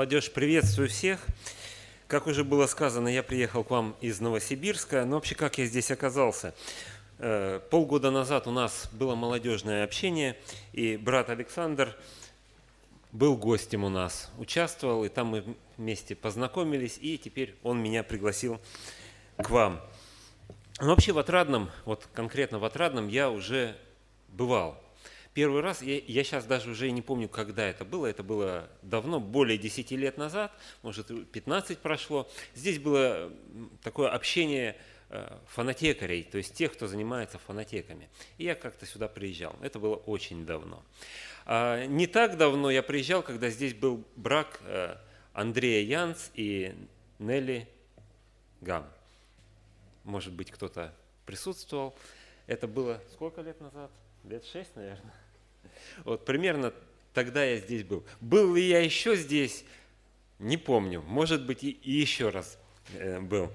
Молодежь, приветствую всех. Как уже было сказано, я приехал к вам из Новосибирска. Но вообще, как я здесь оказался? Полгода назад у нас было молодежное общение, и брат Александр был гостем у нас, участвовал, и там мы вместе познакомились, и теперь он меня пригласил к вам. Но вообще в Отрадном, вот конкретно в Отрадном я уже бывал. Первый раз, я сейчас даже уже не помню, когда это было давно, более 10 лет назад, может 15 прошло. Здесь было такое общение фонотекарей, то есть тех, кто занимается фонотеками. И я как-то сюда приезжал, это было очень давно. А не так давно я приезжал, когда здесь был брак Андрея Янц и Нелли Гам. Может быть, кто-то присутствовал. Это было сколько лет назад? Лет 6, наверное. Вот примерно тогда я здесь был. Был ли я еще здесь? Не помню. Может быть, и еще раз был.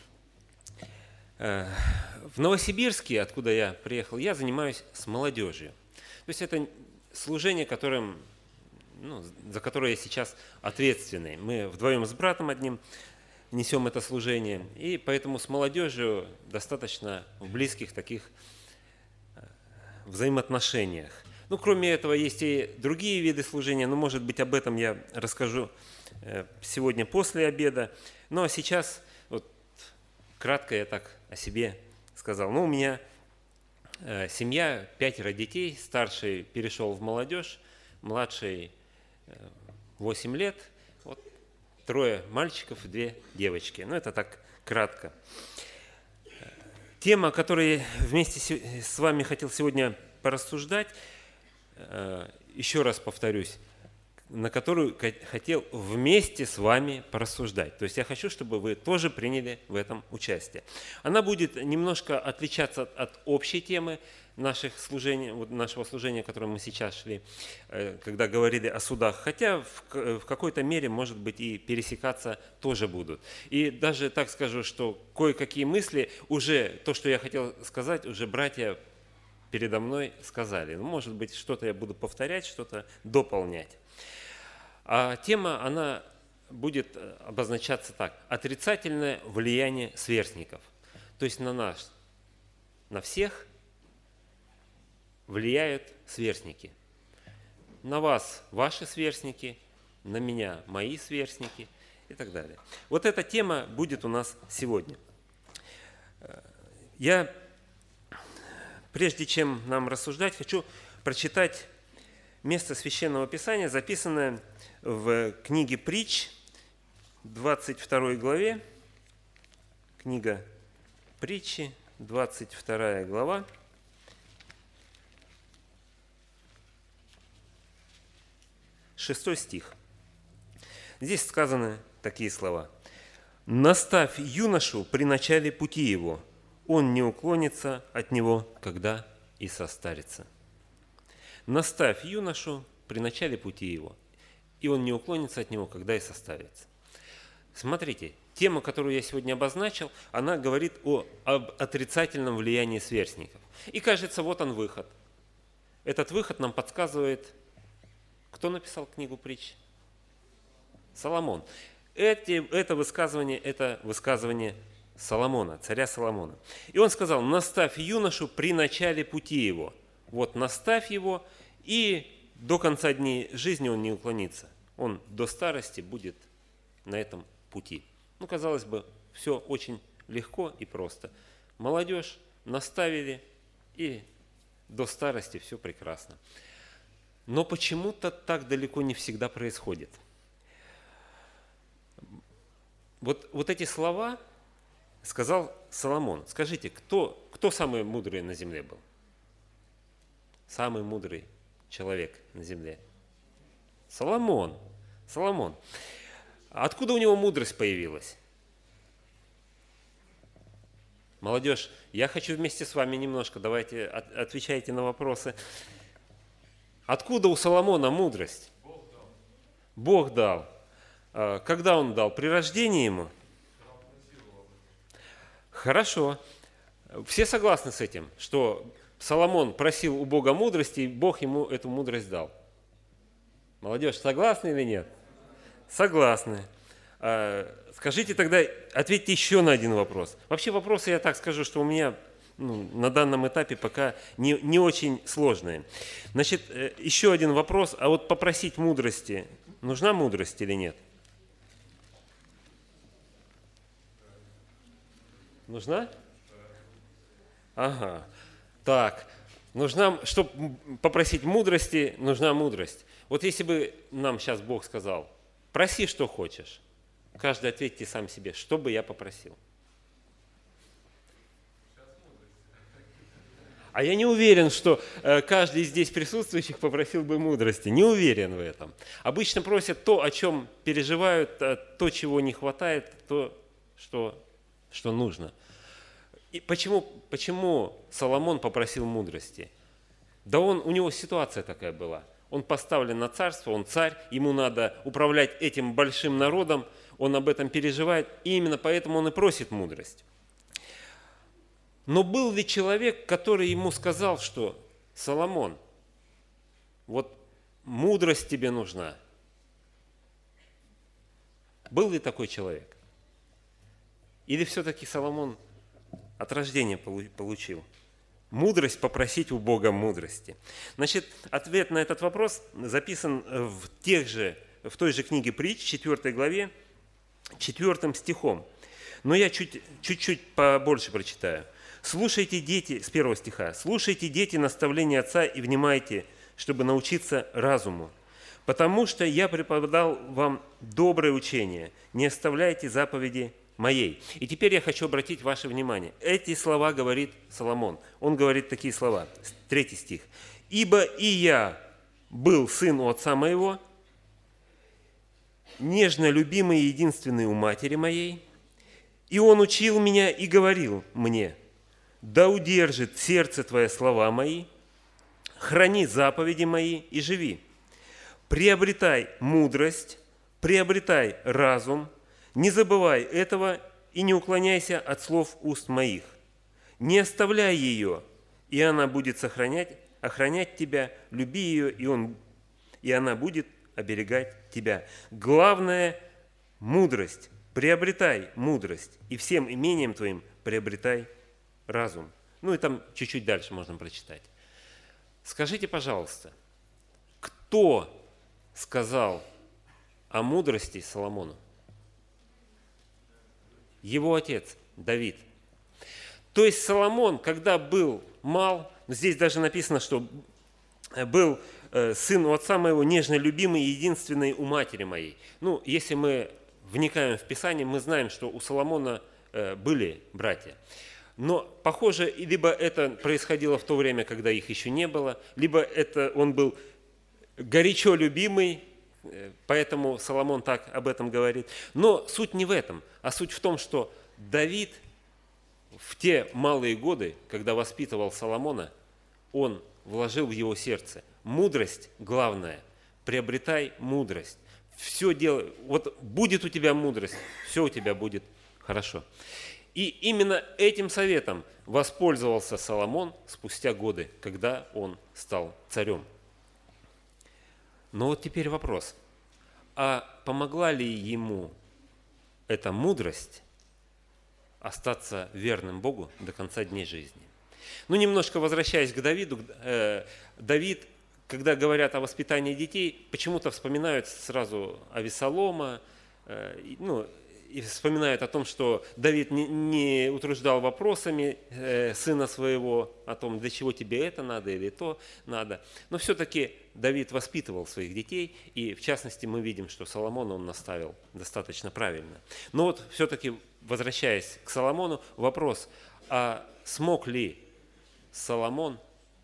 В Новосибирске, откуда я приехал, я занимаюсь с молодежью. То есть это служение, за которое я сейчас ответственный. Мы вдвоем с братом одним несем это служение. И поэтому с молодежью достаточно в близких таких взаимоотношениях. Кроме этого, есть и другие виды служения, но, может быть, об этом я расскажу сегодня после обеда. Ну, а сейчас, кратко я так о себе сказал. У меня семья, 5 детей, старший перешел в молодежь, младший 8 лет, 3 мальчиков и 2 девочки. Это так кратко. Тема, о которой вместе с вами хотел сегодня порассуждать, еще раз повторюсь, на которую хотел вместе с вами порассуждать. То есть я хочу, чтобы вы тоже приняли в этом участие. Она будет немножко отличаться от общей темы нашего служения, которое мы сейчас шли, когда говорили о судах, хотя в какой-то мере, может быть, и пересекаться тоже будут. И даже так скажу, что кое-какие мысли, уже то, что я хотел сказать, уже братья передо мной сказали. Может быть, что-то я буду повторять, что-то дополнять. А тема, она будет обозначаться так. Отрицательное влияние сверстников. То есть на всех влияют сверстники. На вас ваши сверстники, на меня мои сверстники и так далее. Эта тема будет у нас сегодня. Прежде чем нам рассуждать, хочу прочитать место Священного Писания, записанное в книге Притч, 22 главе. Книга Притчи, 22 глава. 6 стих. Здесь сказаны такие слова. «Наставь юношу при начале пути его, он не уклонится от него, когда и состарится». Наставь юношу при начале пути его, и он не уклонится от него, когда и состарится. Смотрите, тема, которую я сегодня обозначил, она говорит об отрицательном влиянии сверстников. И кажется, вот он выход. Этот выход нам подсказывает, кто написал книгу Притч? Соломон. Это высказывание Соломона, царя Соломона. И он сказал: наставь юношу при начале пути его. Наставь его, и до конца дней жизни он не уклонится. Он до старости будет на этом пути. Казалось бы, все очень легко и просто. Молодежь наставили, и до старости все прекрасно. Но почему-то так далеко не всегда происходит. Эти слова сказал Соломон. Скажите, кто самый мудрый на земле был? Самый мудрый человек на земле? Соломон. Откуда у него мудрость появилась? Молодежь, я хочу вместе с вами немножко, давайте отвечайте на вопросы. Откуда у Соломона мудрость? Бог дал. Когда он дал? При рождении ему? Хорошо. Все согласны с этим, что Соломон просил у Бога мудрости, и Бог ему эту мудрость дал? Молодежь, согласны или нет? Согласны. Скажите тогда, ответьте еще на один вопрос. Вообще вопросы, я так скажу, что у меня на данном этапе пока не очень сложные. Значит, еще один вопрос. А вот попросить мудрости, нужна мудрость или нет? Нужна? Ага. Так, чтобы попросить мудрости, нужна мудрость. Вот если бы нам сейчас Бог сказал, проси, что хочешь, каждый ответьте сам себе, что бы я попросил. А я не уверен, что каждый из здесь присутствующих попросил бы мудрости. Не уверен в этом. Обычно просят то, о чем переживают, то, чего не хватает, то, что нужно. И почему Соломон попросил мудрости? Да у него ситуация такая была. Он поставлен на царство, он царь, ему надо управлять этим большим народом, он об этом переживает, и именно поэтому он и просит мудрость. Но был ли человек, который ему сказал, что Соломон, вот мудрость тебе нужна? Был ли такой человек? Или все-таки Соломон от рождения получил мудрость попросить у Бога мудрости? Значит, ответ на этот вопрос записан в той же книге Притч, 4 главе, 4 стихом. Но я чуть-чуть побольше прочитаю. «Слушайте, дети», с 1 стиха, «слушайте, дети, наставления отца и внимайте, чтобы научиться разуму. Потому что я преподал вам доброе учение, не оставляйте заповеди моей». И теперь я хочу обратить ваше внимание. Эти слова говорит Соломон. Он говорит такие слова, 3 стих. «Ибо и я был сын у отца моего, нежно любимый и единственный у матери моей, и он учил меня и говорил мне: да удержит сердце твое слова мои, храни заповеди мои и живи. Приобретай мудрость, приобретай разум, не забывай этого и не уклоняйся от слов уст моих. Не оставляй ее, и она будет охранять тебя, люби ее, и она будет оберегать тебя». Главное – мудрость. Приобретай мудрость, и всем имением твоим приобретай разум. Ну и там чуть-чуть дальше можно прочитать. Скажите, пожалуйста, кто сказал о мудрости Соломону? Его отец Давид. То есть Соломон, когда был мал, здесь даже написано, что был сын у отца моего, нежно любимый и единственный у матери моей. Ну, если мы вникаем в Писание, мы знаем, что у Соломона были братья. Но, похоже, либо это происходило в то время, когда их еще не было, либо он был горячо любимый, поэтому Соломон так об этом говорит. Но суть не в этом, а суть в том, что Давид в те малые годы, когда воспитывал Соломона, он вложил в его сердце мудрость главная. Приобретай мудрость. Все делай. Вот будет у тебя мудрость, все у тебя будет хорошо. И именно этим советом воспользовался Соломон спустя годы, когда он стал царем. Но вот теперь вопрос. А помогла ли ему эта мудрость остаться верным Богу до конца дней жизни? Ну, немножко возвращаясь к Давиду, Давид, когда говорят о воспитании детей, почему-то вспоминают сразу Авесолома, и вспоминают о том, что Давид не утруждал вопросами сына своего, о том, для чего тебе это надо или то надо. Но все-таки Давид воспитывал своих детей, и в частности мы видим, что Соломона он наставил достаточно правильно. Но вот все-таки, возвращаясь к Соломону, вопрос, а смог ли Соломон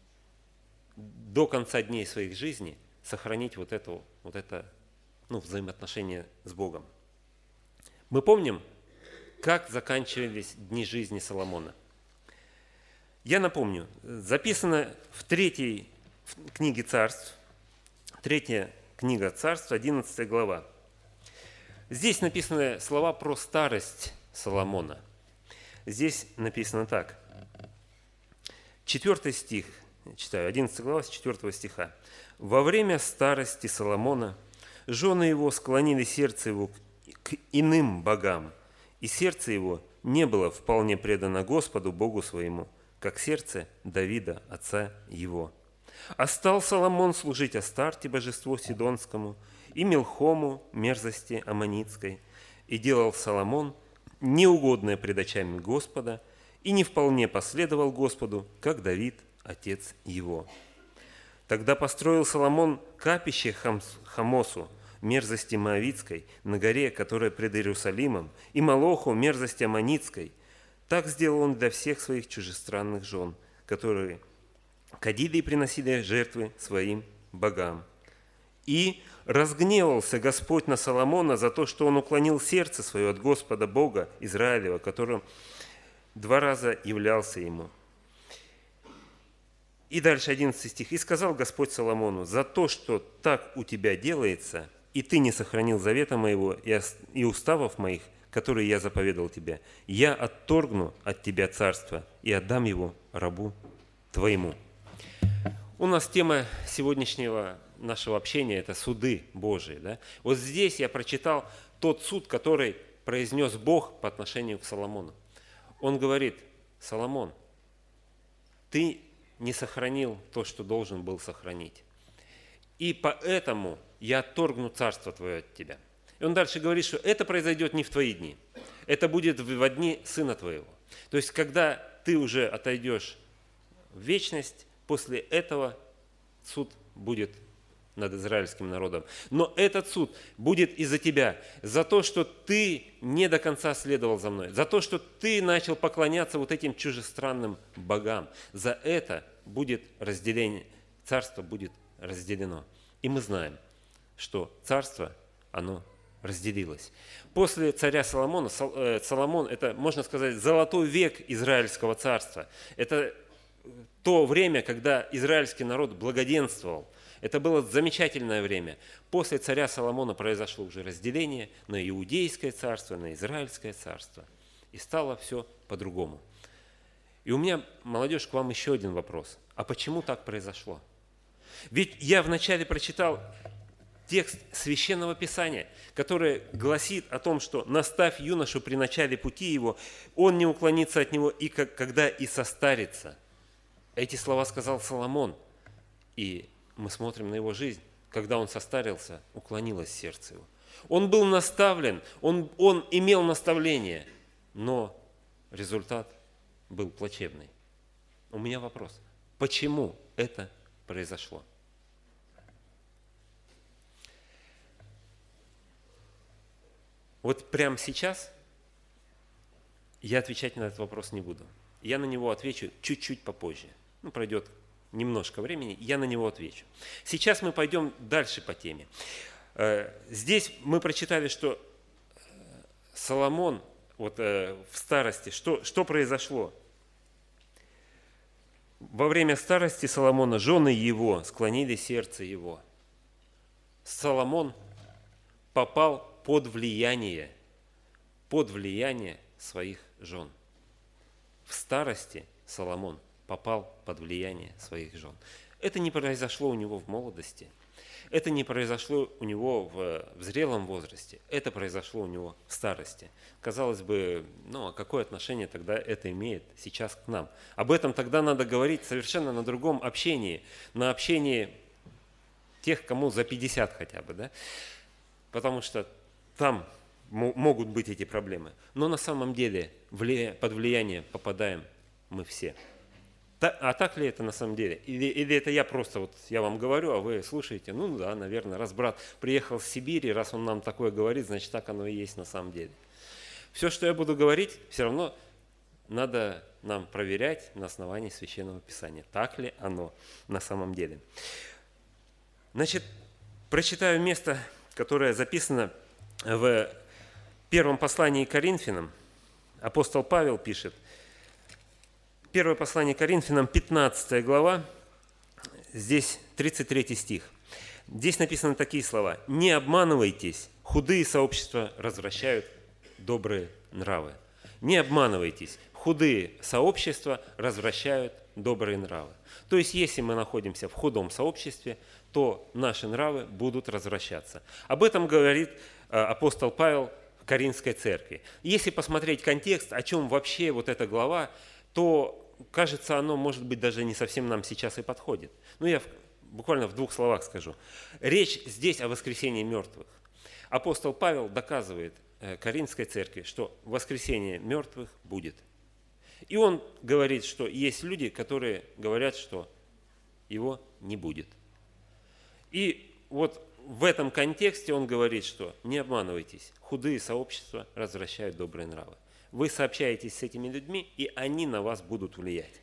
до конца дней своих жизни сохранить вот это взаимоотношение с Богом? Мы помним, как заканчивались дни жизни Соломона. Я напомню, записано в 3 книге Царств, 3 книга Царств, 11 глава. Здесь написаны слова про старость Соломона. Здесь написано так. 4 стих, читаю, 11 глава, с 4 стиха. «Во время старости Соломона Жены его склонили сердце его к иным богам, и сердце его не было вполне предано Господу Богу своему, как сердце Давида, отца его. А стал Соломон служить Астарте, божеству Сидонскому, и Милхому, мерзости Аммонитской, и делал Соломон неугодное пред очами Господа, и не вполне последовал Господу, как Давид, отец его. Тогда построил Соломон капище Хамосу, мерзости Моавицкой, на горе, которая пред Иерусалимом, и Молоху, мерзости Аммонитской. Так сделал он для всех своих чужестранных жен, которые кадили и приносили жертвы своим богам. И разгневался Господь на Соломона за то, что он уклонил сердце свое от Господа Бога Израилева, которым 2 раза являлся ему. И дальше 11 стих. «И сказал Господь Соломону: за то, что так у тебя делается, и ты не сохранил завета моего и уставов моих, которые я заповедал тебе, я отторгну от тебя царство и отдам его рабу твоему». У нас тема сегодняшнего нашего общения – это суды Божии. Да? Вот здесь я прочитал тот суд, который произнес Бог по отношению к Соломону. Он говорит: Соломон, ты не сохранил то, что должен был сохранить. И поэтому я отторгну царство твое от тебя. И он дальше говорит, что это произойдет не в твои дни. Это будет во дни сына твоего. То есть, когда ты уже отойдешь в вечность, после этого суд будет над израильским народом. Но этот суд будет из-за тебя, за то, что ты не до конца следовал за мной, за то, что ты начал поклоняться вот этим чужестранным богам. За это будет разделение, царство будет разделено. И мы знаем, что царство, оно разделилось. После царя Соломона, Соломон – это, можно сказать, золотой век израильского царства. Это то время, когда израильский народ благоденствовал. Это было замечательное время. После царя Соломона произошло уже разделение на Иудейское царство, на Израильское царство. И стало все по-другому. И у меня, молодежь, к вам еще один вопрос. А почему так произошло? Ведь я вначале прочитал текст Священного Писания, который гласит о том, что «наставь юношу при начале пути его, он не уклонится от него, и когда и состарится». Эти слова сказал Соломон, и мы смотрим на его жизнь. Когда он состарился, уклонилось сердце его. Он был наставлен, он имел наставление, но результат был плачевный. У меня вопрос. Почему это произошло? Вот прямо сейчас я отвечать на этот вопрос не буду. Я на него отвечу чуть-чуть попозже. Пройдет немножко времени, я на него отвечу. Сейчас мы пойдем дальше по теме. Здесь мы прочитали, что Соломон в старости, что произошло? Во время старости Соломона жены его склонили сердце его. Соломон попал под влияние своих жен. В старости Соломон попал под влияние своих жен. Это не произошло у него в молодости, это не произошло у него в зрелом возрасте, это произошло у него в старости. Казалось бы, а какое отношение тогда это имеет сейчас к нам? Об этом тогда надо говорить совершенно на другом общении, на общении тех, кому за 50 хотя бы, да? Потому что там могут быть эти проблемы. Но на самом деле под влияние попадаем мы все. А так ли это на самом деле? Или это я просто, я вам говорю, а вы слушаете? Да, наверное, раз брат приехал с Сибири, раз он нам такое говорит, значит, так оно и есть на самом деле. Все, что я буду говорить, все равно надо нам проверять на основании Священного Писания. Так ли оно на самом деле? Значит, прочитаю место, которое записано в первом послании к Коринфянам. Апостол Павел пишет, Первое послание к Коринфянам, 15 глава, здесь 33 стих. Здесь написаны такие слова. «Не обманывайтесь, худые сообщества развращают добрые нравы». Не обманывайтесь, худые сообщества развращают добрые нравы. То есть, если мы находимся в худом сообществе, то наши нравы будут развращаться. Об этом говорит апостол Павел в Коринфской церкви. Если посмотреть контекст, о чем вообще вот эта глава, то, кажется, оно, может быть, даже не совсем нам сейчас и подходит. Ну, я буквально в 2 словах скажу. Речь здесь о воскресении мертвых. Апостол Павел доказывает Коринфской церкви, что воскресение мертвых будет. И он говорит, что есть люди, которые говорят, что его не будет. И вот в этом контексте он говорит, что не обманывайтесь, худые сообщества развращают добрые нравы. Вы сообщаетесь с этими людьми, и они на вас будут влиять.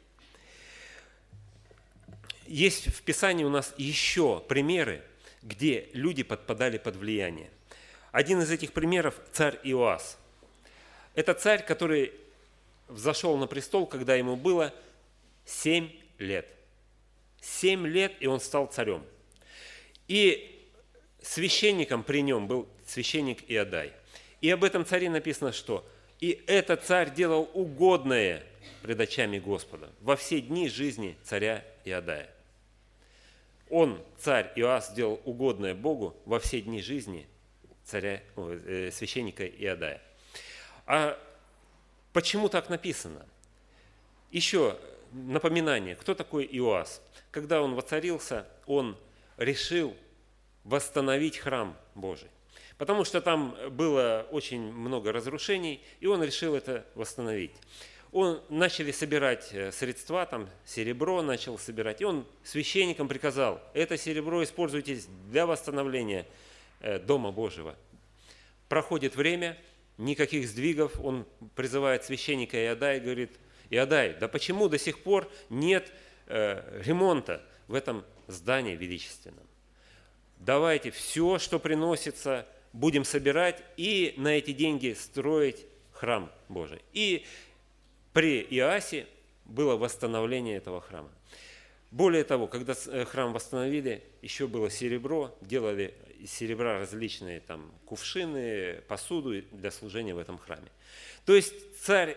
Есть в Писании у нас еще примеры, где люди подпадали под влияние. Один из этих примеров – царь Иоас. Это царь, который взошел на престол, когда ему было 7 лет. 7 лет, и он стал царем. И священником при нем был священник Иодай. И об этом царе написано, что «И этот царь делал угодное пред очами Господа во все дни жизни царя Иодая». Он, царь Иоас, делал угодное Богу во все дни жизни священника Иодая. А почему так написано? Еще напоминание, кто такой Иоас? Когда он воцарился, он решил восстановить храм Божий. Потому что там было очень много разрушений, и он решил это восстановить. Начали собирать средства, там серебро начал собирать, и он священникам приказал, это серебро используйте для восстановления Дома Божьего. Проходит время, никаких сдвигов, он призывает священника Иодая и говорит: Иодай, да почему до сих пор нет ремонта в этом здании величественном? Давайте все, что приносится, будем собирать и на эти деньги строить храм Божий. И при Иоасе было восстановление этого храма. Более того, когда храм восстановили, еще было серебро, делали из серебра различные там кувшины, посуду для служения в этом храме. То есть царь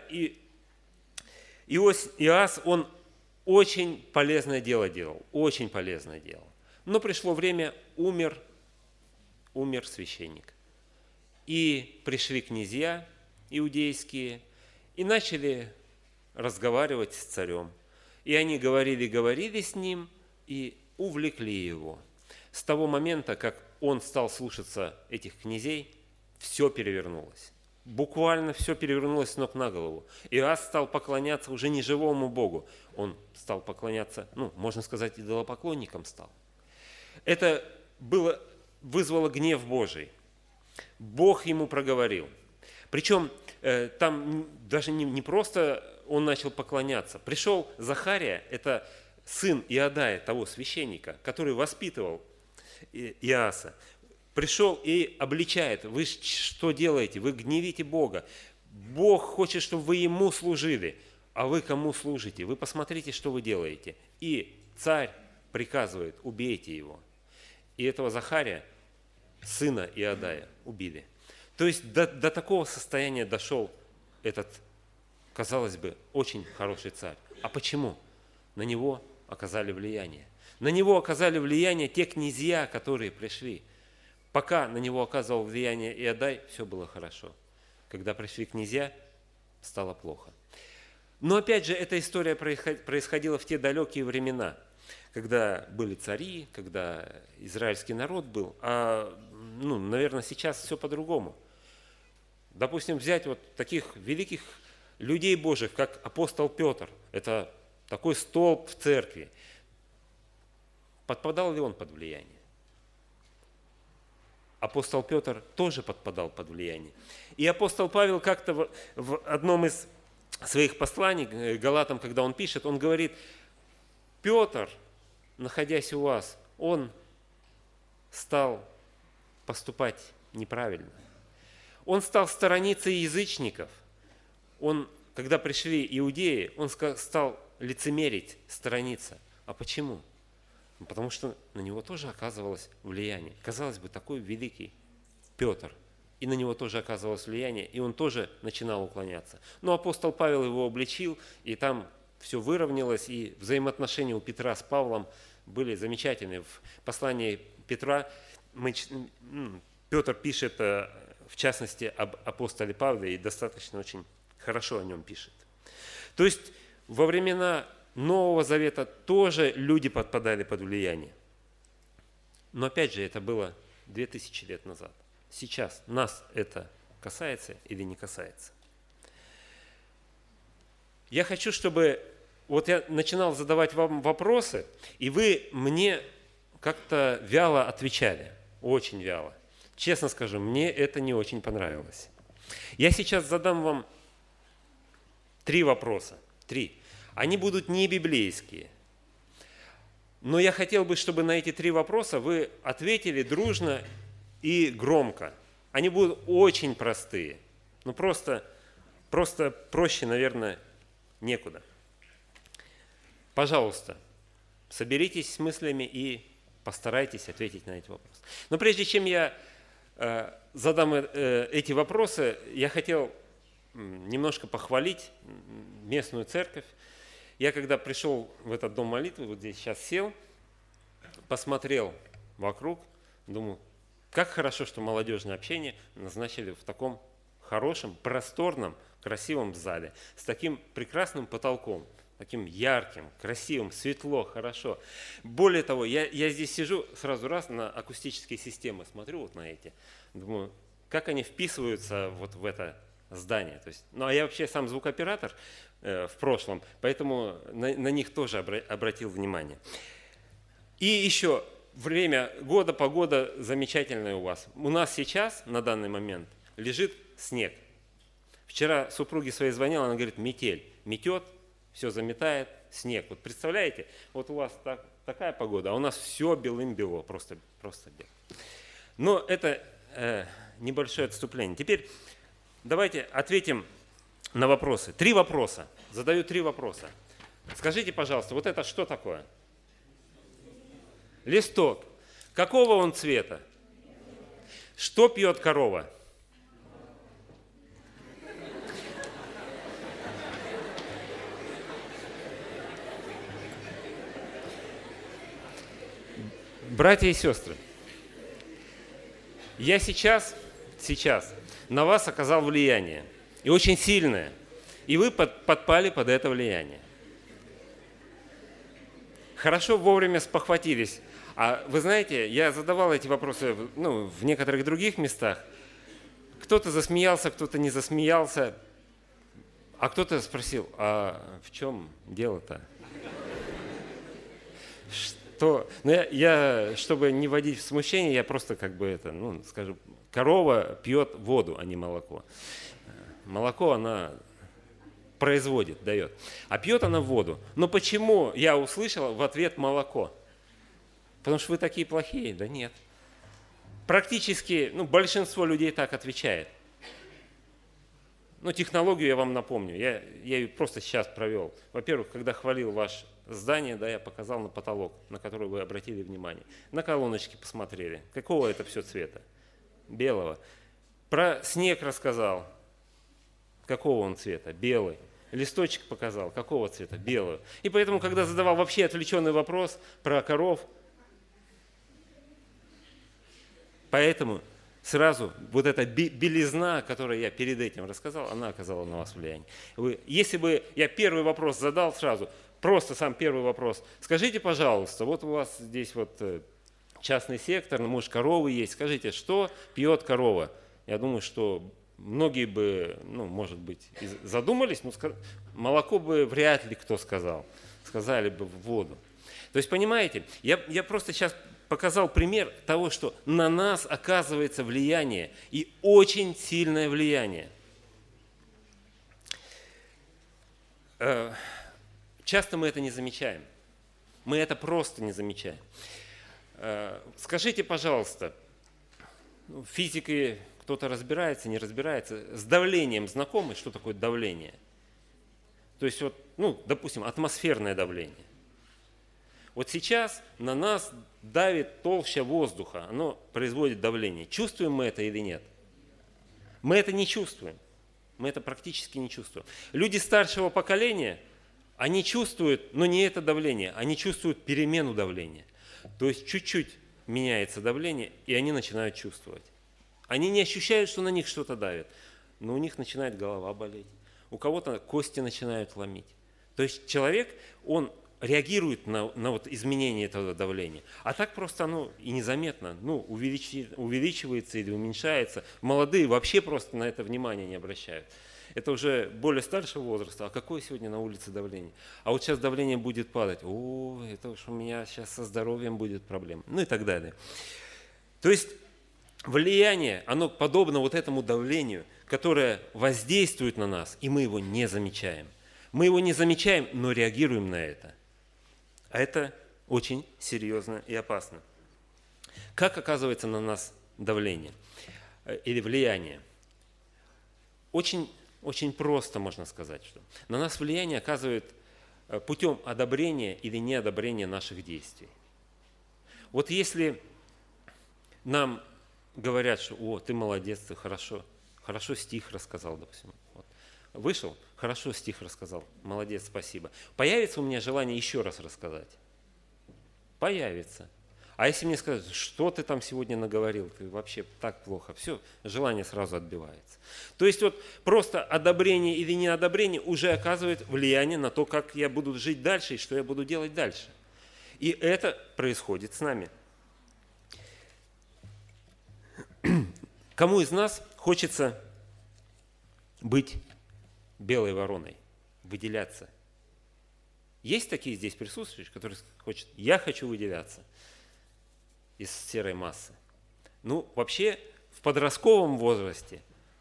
Иоас, он очень полезное дело делал, очень полезное дело. Но пришло время, умер священник. И пришли князья иудейские и начали разговаривать с царем. И они говорили с ним и увлекли его. С того момента, как он стал слушаться этих князей, все перевернулось. Буквально все перевернулось с ног на голову. Иоас стал поклоняться уже не живому Богу. Он стал поклоняться, можно сказать, идолопоклонником стал. Это вызвало гнев Божий. Бог ему проговорил. Причем там даже не просто он начал поклоняться. Пришел Захария, это сын Иодая, того священника, который воспитывал Иоаса. Пришел и обличает: вы что делаете? Вы гневите Бога. Бог хочет, чтобы вы Ему служили. А вы кому служите? Вы посмотрите, что вы делаете. И царь приказывает: убейте его. И этого Захария, сына Иодая, убили. То есть до такого состояния дошел этот, казалось бы, очень хороший царь. А почему? На него оказали влияние. На него оказали влияние те князья, которые пришли. Пока на него оказывал влияние Иодай, все было хорошо. Когда пришли князья, стало плохо. Но опять же, эта история происходила в те далекие времена, когда были цари, когда израильский народ был. Наверное, сейчас все по-другому. Допустим, взять вот таких великих людей Божьих, как апостол Петр. Это такой столб в церкви. Подпадал ли он под влияние? Апостол Петр тоже подпадал под влияние. И апостол Павел как-то в одном из своих посланий к Галатам, когда он пишет, он говорит: Петр, находясь у вас, он стал поступать неправильно. Он стал сторониться язычников. Когда пришли иудеи, он стал лицемерить, сторониться. А почему? Потому что на него тоже оказывалось влияние. Казалось бы, такой великий Петр, и на него тоже оказывалось влияние, и он тоже начинал уклоняться. Но апостол Павел его обличил, и там все выровнялось, и взаимоотношения у Петра с Павлом были замечательные. В послании Петра Петр пишет, в частности, об апостоле Павле, и достаточно очень хорошо о нем пишет. То есть во времена Нового Завета тоже люди подпадали под влияние. Но опять же, это было 2000 лет назад. Сейчас нас это касается или не касается? Я хочу, чтобы вот я начинал задавать вам вопросы, и вы мне как-то вяло отвечали, очень вяло. Честно скажу, мне это не очень понравилось. Я сейчас задам вам 3 вопроса. 3. Они будут не библейские. Но я хотел бы, чтобы на эти 3 вопроса вы ответили дружно и громко. Они будут очень простые. Ну просто проще, наверное, некуда. Пожалуйста, соберитесь с мыслями и постарайтесь ответить на эти вопросы. Но прежде чем я задам эти вопросы, я хотел немножко похвалить местную церковь. Я когда пришел в этот дом молитвы, вот здесь сейчас сел, посмотрел вокруг, думаю, как хорошо, что молодежное общение назначили в таком хорошем, просторном, красивом зале, с таким прекрасным потолком, таким ярким, красивым, светло, хорошо. Более того, я здесь сижу, сразу раз на акустические системы смотрю вот на эти, думаю, как они вписываются вот в это здание. То есть, ну а я вообще сам звукооператор в прошлом, поэтому на них тоже обратил внимание. И еще время года, погода замечательная у вас. У нас сейчас, на данный момент, лежит снег. Вчера супруге своей звонила, она говорит, метель, метет, все заметает, снег. Вот представляете, вот у вас такая погода, а у нас все белым-бело, просто бело. Но это небольшое отступление. Теперь давайте ответим на вопросы. 3 вопроса. Задаю 3 вопроса. Скажите, пожалуйста, вот это что такое? Листок. Какого он цвета? Что пьет корова? Братья и сестры, я сейчас на вас оказал влияние, и очень сильное, и вы подпали под это влияние. Хорошо вовремя спохватились. А вы знаете, я задавал эти вопросы в некоторых других местах. Кто-то засмеялся, кто-то не засмеялся, а кто-то спросил, а в чем дело-то? Что? Ну, я, чтобы не вводить в смущение, я просто скажу, корова пьет воду, а не молоко. Молоко она производит, дает. А пьет она воду. Но почему я услышал в ответ молоко? Потому что вы такие плохие? Да нет. Практически, большинство людей так отвечает. Технологию я вам напомню. Я ее просто сейчас провел. Во-первых, когда хвалил ваше здание, я показал на потолок, на который вы обратили внимание. На колоночки посмотрели. Какого это все цвета? Белого. Про снег рассказал. Какого он цвета? Белый. Листочек показал. Какого цвета? Белого. И поэтому, когда задавал вообще отвлеченный вопрос про коров, поэтому сразу вот эта белизна, которую я перед этим рассказал, она оказала на вас влияние. Если бы я первый вопрос задал сразу, просто сам первый вопрос, скажите, пожалуйста, вот у вас здесь частный сектор, может, коровы есть, скажите, что пьет корова? Я думаю, что многие бы, может быть, задумались, но молоко бы вряд ли кто сказал. Сказали бы в воду. То есть, понимаете, я просто сейчас показал пример того, что на нас оказывается влияние, и очень сильное влияние. Часто мы это не замечаем. Мы это просто не замечаем. Скажите, пожалуйста, в физике кто-то разбирается, не разбирается, с давлением знакомы, что такое давление? То есть, допустим, атмосферное давление. Вот сейчас на нас давит толща воздуха, оно производит давление. Чувствуем мы это или нет? Мы это не чувствуем. Мы это практически не чувствуем. Люди старшего поколения, они чувствуют, но не это давление, они чувствуют перемену давления. То есть чуть-чуть меняется давление, и они начинают чувствовать. Они не ощущают, что на них что-то давит, но у них начинает голова болеть, у кого-то кости начинают ломить. То есть человек, он реагирует на вот изменение этого давления. А так просто оно и незаметно увеличивается или уменьшается. Молодые вообще просто на это внимание не обращают. Это уже более старшего возраста. А какое сегодня на улице давление? А вот сейчас давление будет падать. О, это уж у меня сейчас со здоровьем будет проблема. Ну и так далее. То есть влияние, оно подобно вот этому давлению, которое воздействует на нас, и мы его не замечаем. Мы его не замечаем, но реагируем на это. А это очень серьезно и опасно. Как оказывается на нас давление или влияние? Очень просто можно сказать, что на нас влияние оказывает путем одобрения или неодобрения наших действий. Вот если нам говорят, что «О, ты молодец, ты хорошо стих рассказал», допустим. Вот. Вышел, хорошо стих рассказал, молодец, спасибо. Появится у меня желание еще раз рассказать? Появится. А если мне сказать, что ты там сегодня наговорил, ты вообще так плохо, все, желание сразу отбивается. То есть вот просто одобрение или неодобрение уже оказывает влияние на то, как я буду жить дальше и что я буду делать дальше. И это происходит с нами. Кому из нас хочется быть белой вороной, выделяться? Есть такие здесь присутствующие, которые хотят, я хочу выделяться из серой массы. Ну, вообще, в подростковом возрасте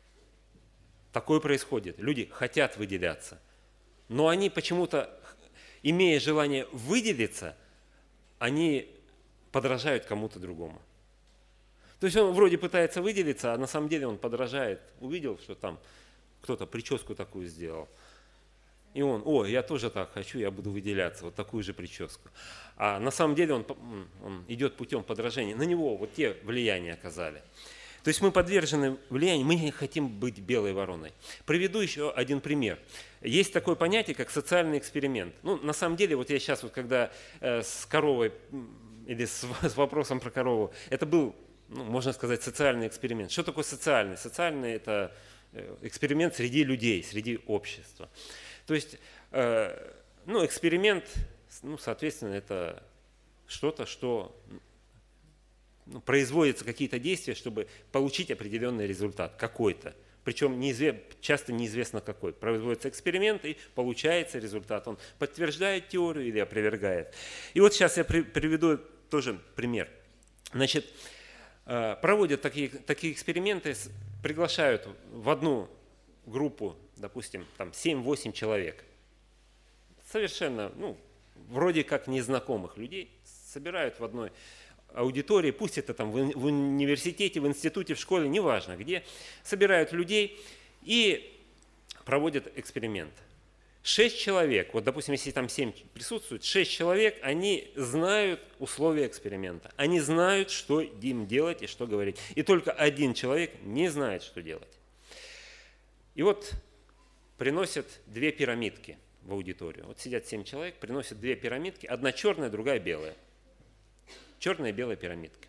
такое происходит. Люди хотят выделяться, но они почему-то, имея желание выделиться, они подражают кому-то другому. То есть он вроде пытается выделиться, а на самом деле он подражает. Увидел, что там кто-то прическу такую сделал. И он, я тоже так хочу, я буду выделяться, вот такую же прическу. А на самом деле он идет путем подражания. На него вот те влияния оказали. То есть мы подвержены влиянию, мы не хотим быть белой вороной. Приведу еще один пример. Есть такое понятие, как социальный эксперимент. Ну, на самом деле, вот я сейчас, вот, когда с коровой, или с вопросом про корову, это был, можно сказать, социальный эксперимент. Что такое социальный? Социальный – это эксперимент среди людей, среди общества. То есть, эксперимент, соответственно, это что-то, что производятся какие-то действия, чтобы получить определенный результат, какой-то. Причем часто неизвестно какой. Производится эксперимент, и получается результат. Он подтверждает теорию или опровергает. И вот сейчас я приведу тоже пример. Значит, проводят такие эксперименты, приглашают в одну группу, допустим, там 7-8 человек, совершенно, вроде как незнакомых людей, собирают в одной аудитории, пусть это там в университете, в институте, в школе, неважно где, собирают людей и проводят эксперимент. 6 человек, вот допустим, если там 7 присутствует, 6 человек, они знают условия эксперимента, они знают, что им делать и что говорить. И только один человек не знает, что делать. И вот приносят 2 пирамидки в аудиторию. Вот сидят 7 человек, приносят 2 пирамидки, одна черная, другая белая. Черная и белая пирамидка.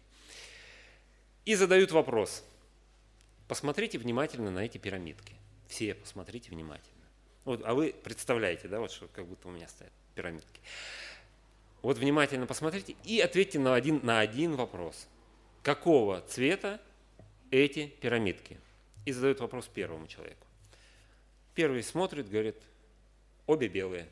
И задают вопрос. Посмотрите внимательно на эти пирамидки. Все посмотрите внимательно. Вот, а вы представляете, да, вот что как будто у меня стоят пирамидки. Вот внимательно посмотрите и ответьте на один вопрос. Какого цвета эти пирамидки? И задают вопрос первому человеку. Первый смотрит, говорит, обе белые.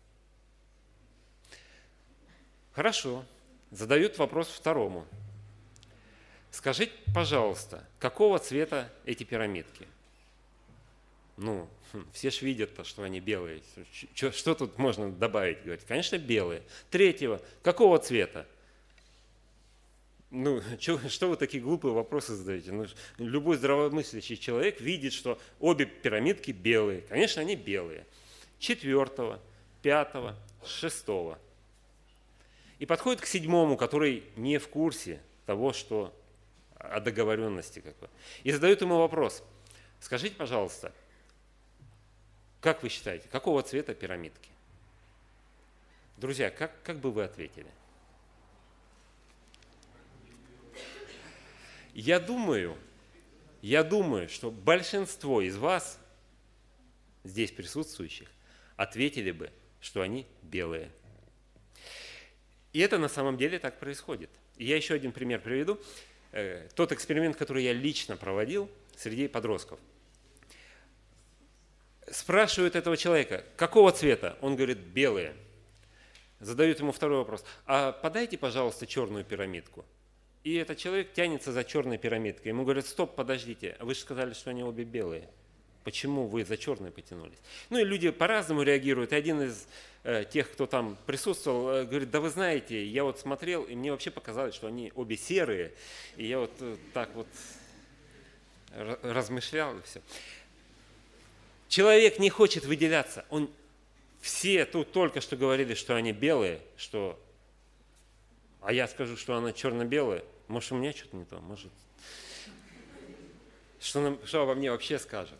Хорошо. Задают вопрос второму. Скажите, пожалуйста, какого цвета эти пирамидки? Все ж видят, что они белые. Что тут можно добавить? Говорит, конечно, белые. Третьего, какого цвета? Что вы такие глупые вопросы задаете? Любой здравомыслящий человек видит, что обе пирамидки белые. Конечно, они белые. 4-го, 5-го, 6-го. И подходит к 7-му, который не в курсе того, что о договоренности какой. И задают ему вопрос. Скажите, пожалуйста, как вы считаете, какого цвета пирамидки? Друзья, как бы вы ответили? Я думаю, что большинство из вас, здесь присутствующих, ответили бы, что они белые. И это на самом деле так происходит. И я еще один пример приведу. Тот эксперимент, который я лично проводил среди подростков. Спрашивают этого человека, какого цвета? Он говорит, белые. Задают ему второй вопрос. А подайте, пожалуйста, черную пирамидку. И этот человек тянется за черной пирамидкой. Ему говорят, стоп, подождите, вы же сказали, что они обе белые. Почему вы за черной потянулись? Ну и люди по-разному реагируют. И один из тех, кто там присутствовал, говорит, да вы знаете, я вот смотрел, и мне вообще показалось, что они обе серые. И я вот так вот размышлял и все. Человек не хочет выделяться. Все тут только что говорили, что они белые, а я скажу, что она черно-белая. Может, у меня что-то не то, может. Что обо мне вообще скажут?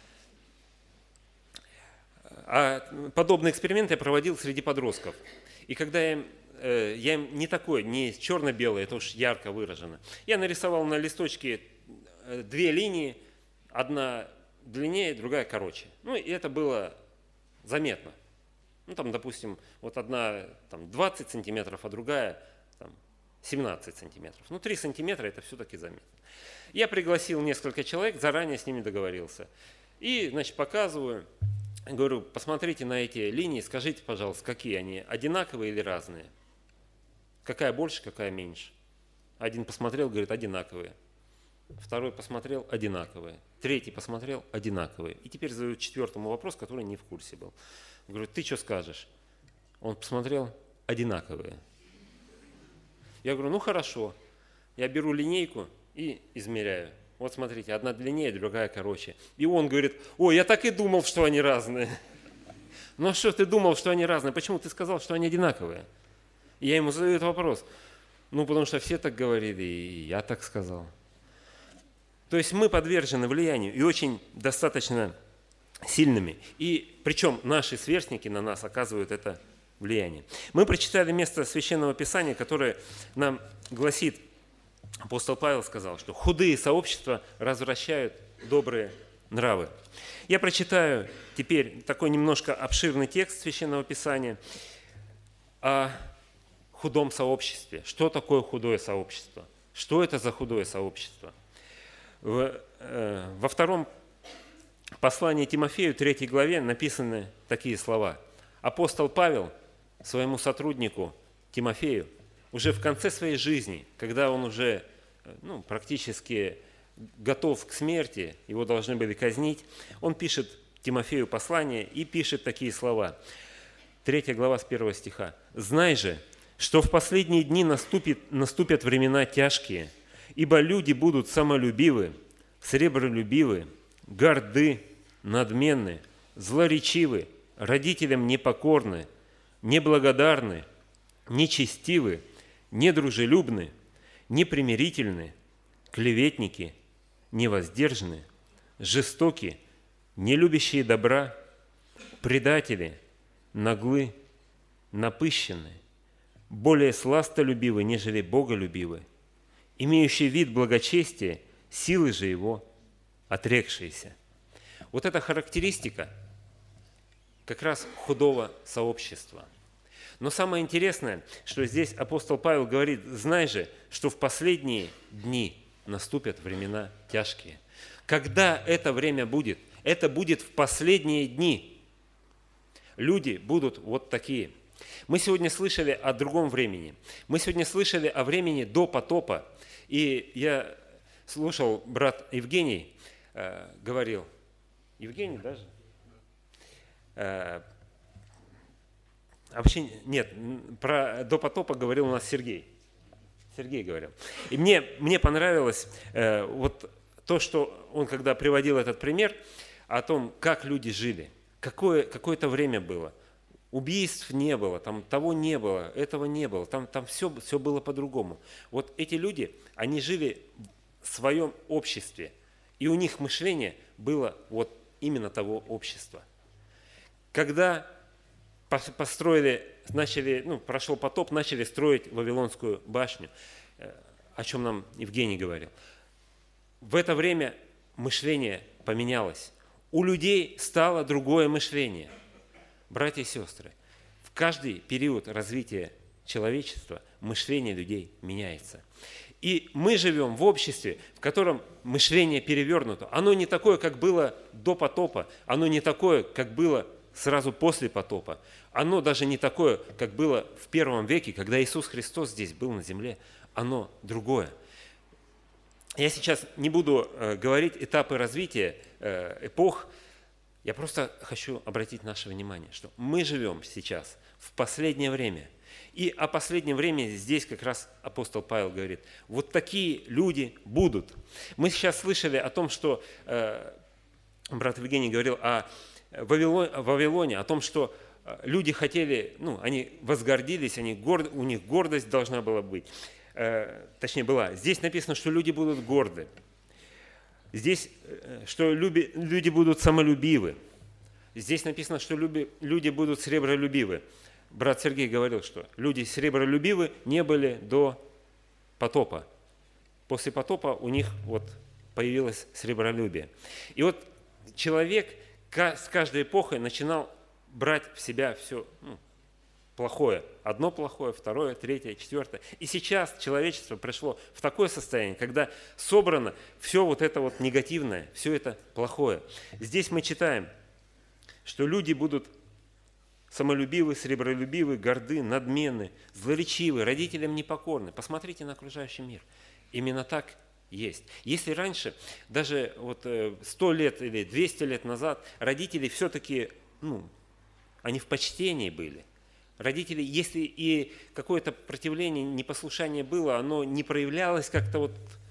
А подобный эксперимент я проводил среди подростков. И когда я им не черно-белое, это уж ярко выражено. Я нарисовал на листочке две линии, одна длиннее, другая короче. Ну, и это было заметно. Ну, там, допустим, вот одна 20 сантиметров, а другая 17 сантиметров. Ну, 3 сантиметра – это все-таки заметно. Я пригласил несколько человек, заранее с ними договорился. И, значит, показываю, говорю, посмотрите на эти линии, скажите, пожалуйста, какие они, одинаковые или разные? Какая больше, какая меньше? Один посмотрел, говорит, одинаковые. Второй посмотрел, одинаковые. Третий посмотрел, одинаковые. И теперь задают четвертому вопрос, который не в курсе был. Говорю, ты что скажешь? Он посмотрел, одинаковые. Я говорю, ну хорошо. Я беру линейку и измеряю. Вот смотрите, одна длиннее, другая короче. И он говорит, ой, я так и думал, что они разные. Ну а что ты думал, что они разные? Почему ты сказал, что они одинаковые? И я ему задаю этот вопрос. Ну, потому что все так говорили, и я так сказал. То есть мы подвержены влиянию и очень достаточно сильными. И причем наши сверстники на нас оказывают это влияние. Мы прочитали место Священного Писания, которое нам гласит, апостол Павел сказал, что худые сообщества развращают добрые нравы. Я прочитаю теперь такой немножко обширный текст Священного Писания о худом сообществе. Что такое худое сообщество? Что это за худое сообщество? Во втором послании Тимофею, 3 главе, написаны такие слова. Апостол Павел своему сотруднику Тимофею уже в конце своей жизни, когда он уже практически готов к смерти, его должны были казнить, он пишет Тимофею послание и пишет такие слова. 3 глава с 1 стиха. «Знай же, что в последние дни наступят времена тяжкие, ибо люди будут самолюбивы, сребролюбивы, горды, надменны, злоречивы, родителям непокорны, неблагодарны, нечестивы, недружелюбны, непримирительны, клеветники, невоздержаны, жестоки, нелюбящие добра, предатели, наглы, напыщенны, более сластолюбивы, нежели боголюбивы, имеющие вид благочестия, силы же его отрекшиеся». Вот эта характеристика как раз худого сообщества. Но самое интересное, что здесь апостол Павел говорит, знай же, что в последние дни наступят времена тяжкие. Когда это время будет? Это будет в последние дни. Люди будут вот такие. Мы сегодня слышали о другом времени. Мы сегодня слышали о времени до потопа. И я слушал, брат Евгений говорил, Евгений даже? Вообще нет, про до потопа говорил у нас Сергей. Сергей говорил. И мне понравилось вот то, что он когда приводил этот пример о том, как люди жили. Какое-то время было. Убийств не было, там того не было, этого не было, там все было по-другому. Вот эти люди, они жили в своем обществе, и у них мышление было вот именно того общества. Когда прошел потоп, начали строить Вавилонскую башню, о чем нам Евгений говорил. В это время мышление поменялось. У людей стало другое мышление. Братья и сестры, в каждый период развития человечества мышление людей меняется. И мы живем в обществе, в котором мышление перевернуто. Оно не такое, как было до потопа, оно не такое, как было сразу после потопа. Оно даже не такое, как было в первом веке, когда Иисус Христос здесь был на земле. Оно другое. Я сейчас не буду говорить этапы развития эпох. Я просто хочу обратить наше внимание, что мы живем сейчас в последнее время. И о последнем времени здесь как раз апостол Павел говорит, вот такие люди будут. Мы сейчас слышали о том, что брат Евгений говорил о Вавилоне, о том, что люди хотели, они возгордились, у них гордость должна была быть. Точнее, была. Здесь написано, что люди будут горды. Здесь, что люди будут самолюбивы. Здесь написано, что люди будут сребролюбивы. Брат Сергей говорил, что люди сребролюбивы не были до потопа. После потопа у них появилось сребролюбие. И вот человек с каждой эпохой начинал брать в себя все плохое. Одно плохое, второе, третье, четвертое. И сейчас человечество пришло в такое состояние, когда собрано все это негативное, все это плохое. Здесь мы читаем, что люди будут самолюбивы, сребролюбивы, горды, надменны, злоречивы, родителям непокорны. Посмотрите на окружающий мир. Именно так есть. Если раньше, даже 100 лет или 200 лет назад, родители все-таки, они в почтении были. Родители, если и какое-то противление, непослушание было, оно не проявлялось как-то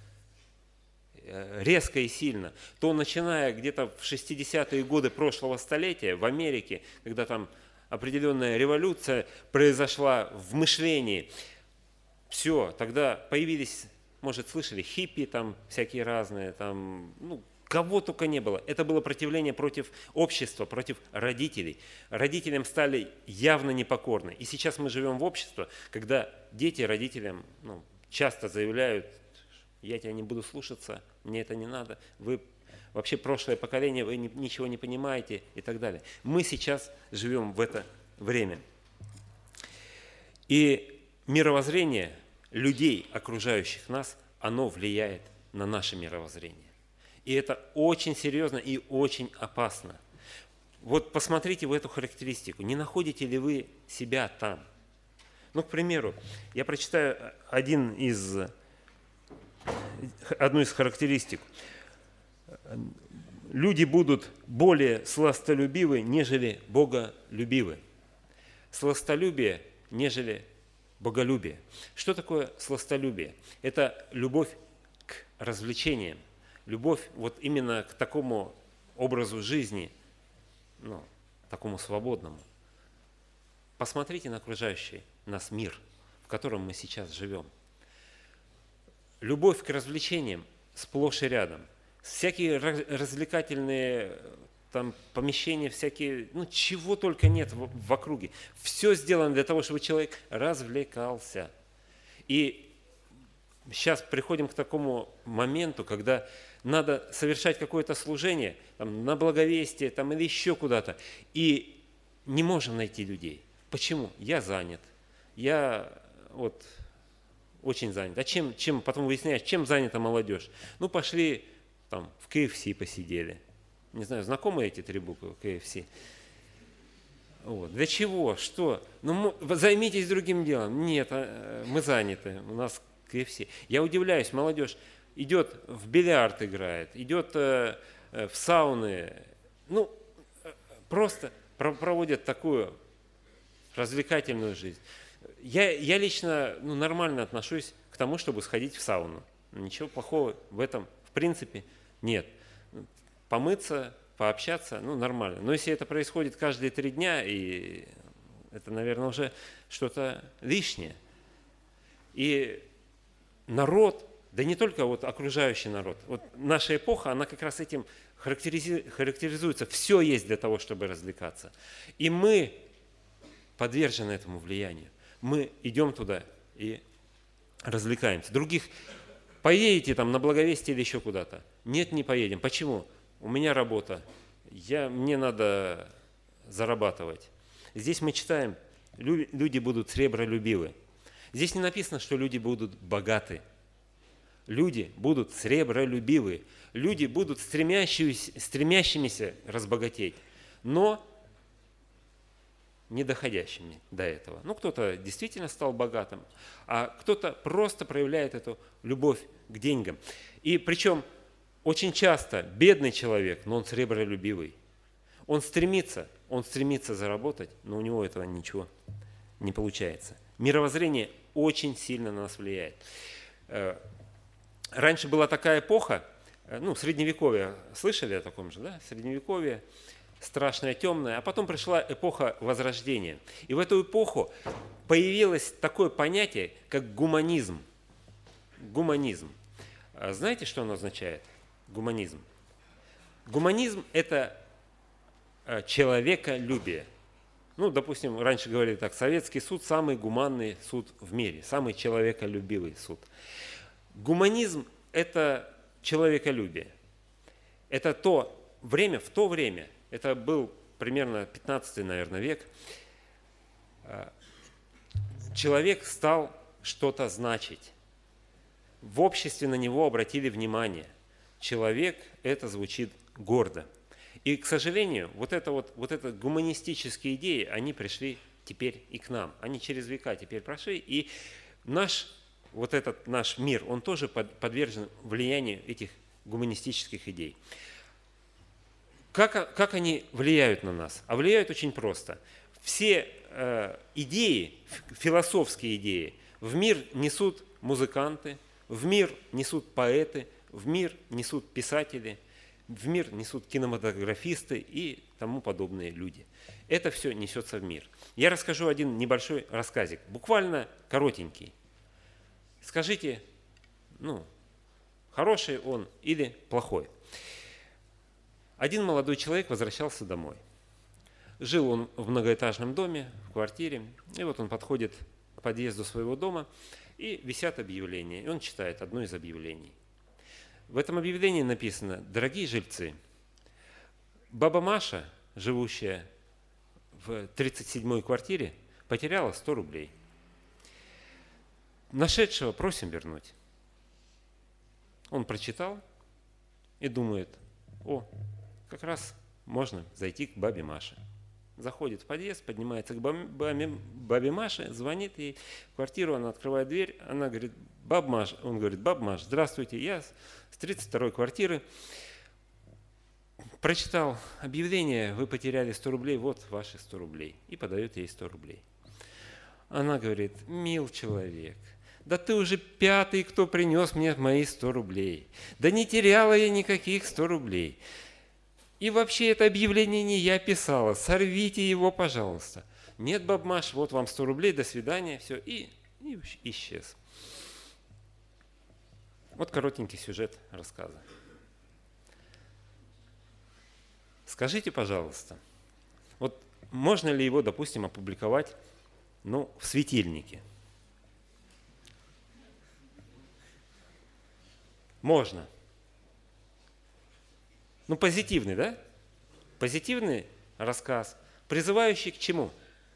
резко и сильно, то начиная где-то в 60-е годы прошлого столетия в Америке, когда там определенная революция произошла в мышлении, все, тогда появились, может, слышали, хиппи там всякие разные, там, кого только не было. Это было противление против общества, против родителей. Родителям стали явно непокорны. И сейчас мы живем в обществе, когда дети родителям часто заявляют, я тебя не буду слушаться, мне это не надо, вы вообще прошлое поколение, вы ничего не понимаете и так далее. Мы сейчас живем в это время. И мировоззрение людей, окружающих нас, оно влияет на наше мировоззрение. И это очень серьезно и очень опасно. Вот посмотрите в эту характеристику. Не находите ли вы себя там? К примеру, я прочитаю одну из характеристик. Люди будут более сластолюбивы, нежели боголюбивы. Сластолюбие, нежели боголюбие. Что такое сластолюбие? Это любовь к развлечениям. Любовь именно к такому образу жизни, такому свободному. Посмотрите на окружающий нас мир, в котором мы сейчас живем. Любовь к развлечениям сплошь и рядом. Всякие развлекательные помещения, всякие, чего только нет в округе. Все сделано для того, чтобы человек развлекался. И сейчас приходим к такому моменту, когда надо совершать какое-то служение на благовестие или еще куда-то, и не можем найти людей. Почему? Я занят. Я очень занят. А чем потом выясняешь, чем занята молодежь? Пошли в KFC посидели. Не знаю, знакомы эти 3 буквы KFC? Для чего? Что? Займитесь другим делом. Нет, мы заняты. У нас KFC. Я удивляюсь, молодежь идет в бильярд играет, идет в сауны, просто проводят такую развлекательную жизнь. Я лично нормально отношусь к тому, чтобы сходить в сауну. Ничего плохого в этом в принципе нет. Помыться, пообщаться, нормально. Но если это происходит каждые 3 дня, и это, наверное, уже что-то лишнее. И народ Да не только вот окружающий народ. Вот наша эпоха, она как раз этим характеризуется. Все есть для того, чтобы развлекаться. И мы подвержены этому влиянию. Мы идем туда и развлекаемся. Других поедете там на Благовестие или еще куда-то. Нет, не поедем. Почему? У меня работа. Мне надо зарабатывать. Здесь мы читаем, люди будут сребролюбивы. Здесь не написано, что люди будут богаты. Люди будут сребролюбивы. Люди будут стремящимися разбогатеть, но не доходящими до этого. Ну, кто-то действительно стал богатым, а кто-то просто проявляет эту любовь к деньгам. И причем очень часто бедный человек, но он сребролюбивый. Он стремится заработать, но у него этого ничего не получается. Мировоззрение очень сильно на нас влияет. Раньше была такая эпоха, средневековье, слышали о таком же, да? Средневековье, страшное, темное, а потом пришла эпоха Возрождения. И в эту эпоху появилось такое понятие, как гуманизм. Гуманизм. Знаете, что оно означает? Гуманизм. Гуманизм – это человеколюбие. Допустим, раньше говорили так, советский суд – самый гуманный суд в мире, самый человеколюбивый суд. Гуманизм – это человеколюбие. Это в то время, это был примерно 15, наверное, век, человек стал что-то значить. В обществе на него обратили внимание. Человек – это звучит гордо. И, к сожалению, вот это гуманистические идеи, они пришли теперь и к нам. Они через века теперь прошли, и наш мир, он тоже подвержен влиянию этих гуманистических идей. Как они влияют на нас? А влияют очень просто. Все идеи, философские идеи, в мир несут музыканты, в мир несут поэты, в мир несут писатели, в мир несут кинематографисты и тому подобные люди. Это все несется в мир. Я расскажу один небольшой рассказик, буквально коротенький. Скажите, хороший он или плохой. Один молодой человек возвращался домой. Жил он в многоэтажном доме, в квартире, и вот он подходит к подъезду своего дома, и висят объявления, и он читает одно из объявлений. В этом объявлении написано: «Дорогие жильцы, баба Маша, живущая в 37-й квартире, потеряла 100 рублей. Нашедшего просим вернуть». Он прочитал и думает: как раз можно зайти к бабе Маше. Заходит в подъезд, поднимается к бабе Маше, звонит ей в квартиру, она открывает дверь, она говорит: баба Маша, он говорит: баба Маша, здравствуйте, я с 32-й квартиры прочитал объявление, вы потеряли 100 рублей, вот ваши 100 рублей. И подает ей 100 рублей. Она говорит: мил человек, да ты уже 5-й, кто принес мне мои 100 рублей. Да не теряла я никаких 100 рублей. И вообще это объявление не я писала, сорвите его, пожалуйста. Нет, баб Маш, вот вам 100 рублей, до свидания, все, и исчез. Вот коротенький сюжет рассказа. Скажите, пожалуйста, вот можно ли его, допустим, опубликовать, в светильнике? Можно. Позитивный, да? Позитивный рассказ, призывающий к чему?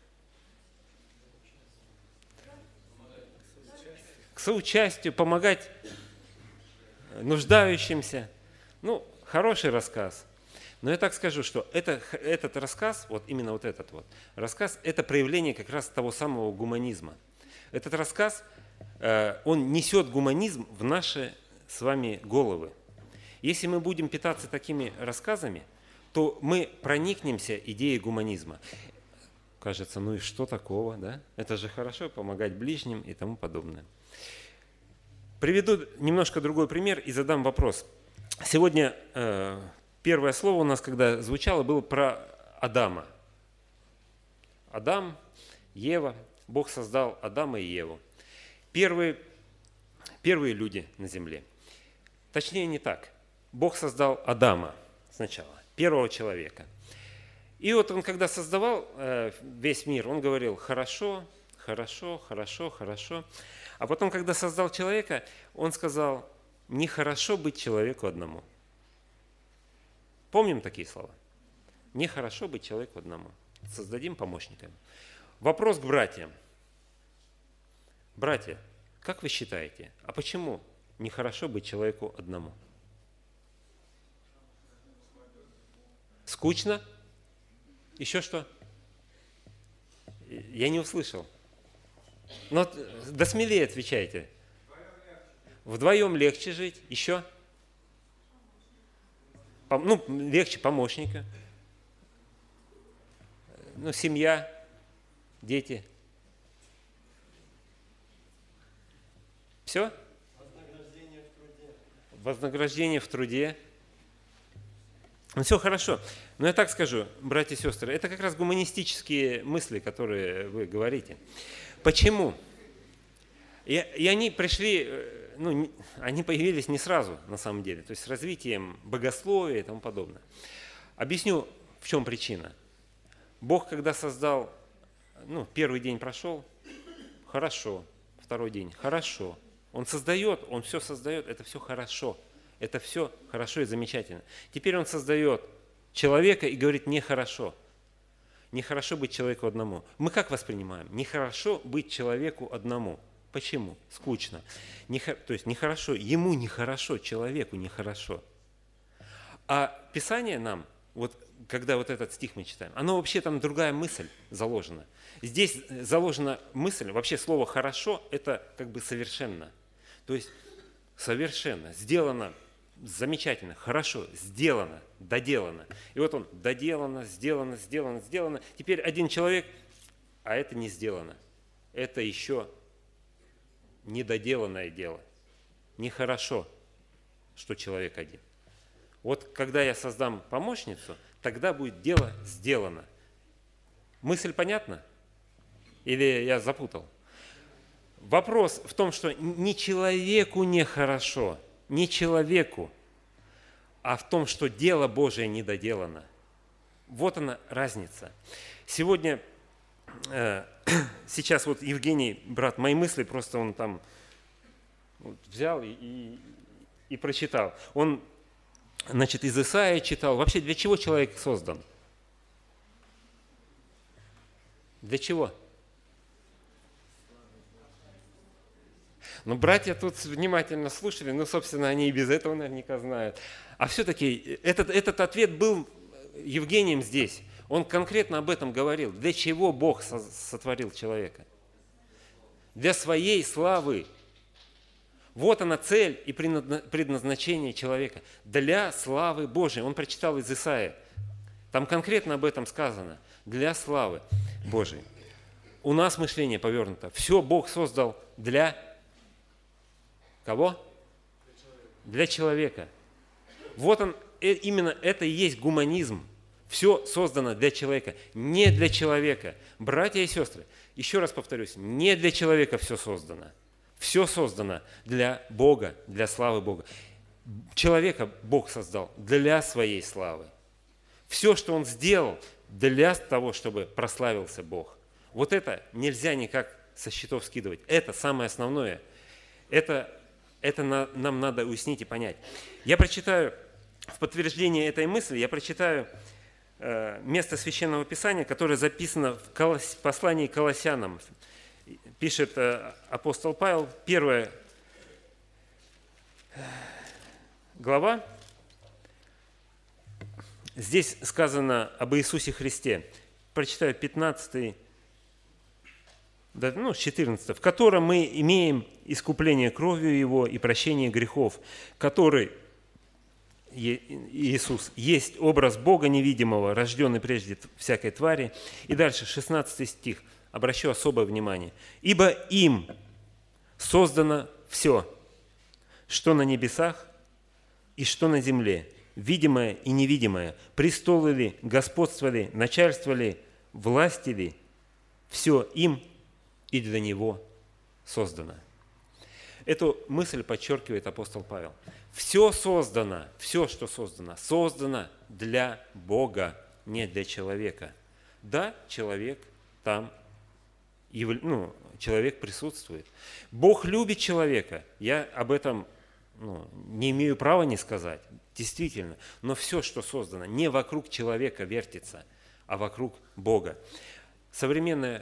К соучастию, помогать нуждающимся. Хороший рассказ. Но я так скажу, что этот рассказ, именно этот рассказ, это проявление как раз того самого гуманизма. Этот рассказ, он несет гуманизм в наши с вами головы. Если мы будем питаться такими рассказами, то мы проникнемся идеей гуманизма. Кажется, и что такого, да? Это же хорошо, помогать ближним и тому подобное. Приведу немножко другой пример и задам вопрос. Сегодня первое слово у нас, когда звучало, было про Адама. Адам, Ева, Бог создал Адама и Еву. Первый Первые люди на земле. Точнее, не так. Бог создал Адама сначала, первого человека. И вот он, когда создавал весь мир, он говорил: хорошо, хорошо, хорошо, хорошо. А потом, когда создал человека, он сказал: нехорошо быть человеку одному. Помним такие слова? Нехорошо быть человеку одному. Создадим помощника. Вопрос к братьям. Братья, как вы считаете, а почему нехорошо быть человеку одному? Скучно? Еще что? Я не услышал. Но да смелее отвечайте. Вдвоем легче жить. Еще? Легче помощника. Семья, дети. Все? Вознаграждение в труде. Вознаграждение в труде. Все хорошо. Но я так скажу, братья и сестры, это как раз гуманистические мысли, которые вы говорите. Почему? И они пришли, они появились не сразу, на самом деле, то есть с развитием богословия и тому подобное. Объясню, в чем причина. Бог, когда создал, первый день прошел, хорошо, второй день, хорошо. Он создает, он все создает, это все хорошо. Это все хорошо и замечательно. Теперь он создает человека и говорит: нехорошо. Нехорошо быть человеку одному. Мы как воспринимаем? Нехорошо быть человеку одному. Почему? Скучно. То есть нехорошо, ему нехорошо, человеку нехорошо. А Писание нам, когда этот стих мы читаем, оно вообще там другая мысль заложена. Здесь заложена мысль, вообще слово «хорошо» – это как бы совершенно. То есть совершенно, сделано замечательно, хорошо, сделано, доделано. И вот он, доделано, сделано, сделано, сделано. Теперь один человек, а это не сделано. Это еще недоделанное дело. Нехорошо, что человек один. Вот когда я создам помощницу, тогда будет дело сделано. Мысль понятна? Или я запутал? Вопрос в том, что не человеку нехорошо, не человеку, а в том, что дело Божие недоделано. Вот она разница. Сейчас Евгений, брат, мои мысли, просто он там взял и прочитал. Он, из Исаии читал. Вообще, для чего человек создан? Для чего? Братья тут внимательно слушали, собственно, они и без этого наверняка знают. А все-таки этот ответ был Евгением здесь. Он конкретно об этом говорил. Для чего Бог сотворил человека? Для своей славы. Вот она цель и предназначение человека. Для славы Божией. Он прочитал из Исаии. Там конкретно об этом сказано. Для славы Божией. У нас мышление повернуто. Все Бог создал для кого? Для человека. Вот он, именно это и есть гуманизм. Все создано для человека, не для человека. Братья и сестры, еще раз повторюсь, не для человека все создано. Все создано для Бога, для славы Бога. Человека Бог создал для своей славы. Все, что Он сделал, для того, чтобы прославился Бог. Вот это нельзя никак со счетов скидывать. Это самое основное. Это нам надо уяснить и понять. Я прочитаю, в подтверждение этой мысли, я прочитаю место Священного Писания, которое записано в послании к Колоссянам. Пишет апостол Павел, 1 глава. Здесь сказано об Иисусе Христе. Прочитаю 15, с 14. «В котором мы имеем искупление кровью Его и прощение грехов, который, Иисус, есть образ Бога невидимого, рожденный прежде всякой твари». И дальше, 16 стих. Обращу особое внимание. «Ибо им создано все, что на небесах и что на земле, видимое и невидимое, престолы ли, господство ли, начальство ли, власти ли, все им и для Него создано». Эту мысль подчеркивает апостол Павел. Все создано, все, что создано для Бога, не для человека. Да, человек там, человек присутствует. Бог любит человека. Я об этом не имею права не сказать. Действительно. Но все, что создано, не вокруг человека вертится, а вокруг Бога. Современное